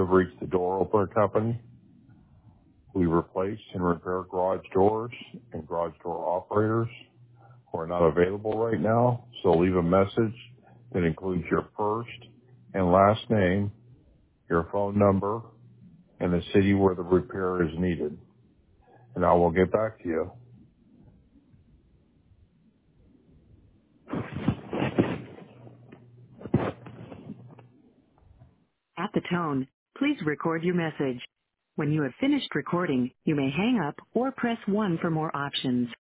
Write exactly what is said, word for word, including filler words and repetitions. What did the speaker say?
have reached the Door Opener Company. We replace and repair garage doors and garage door operators who are not available right now, so leave a message that includes your first and last name, your phone number, and the city where the repair is needed, and I will get back to you. At the tone, please record your message. When you have finished recording, you may hang up or press one for more options.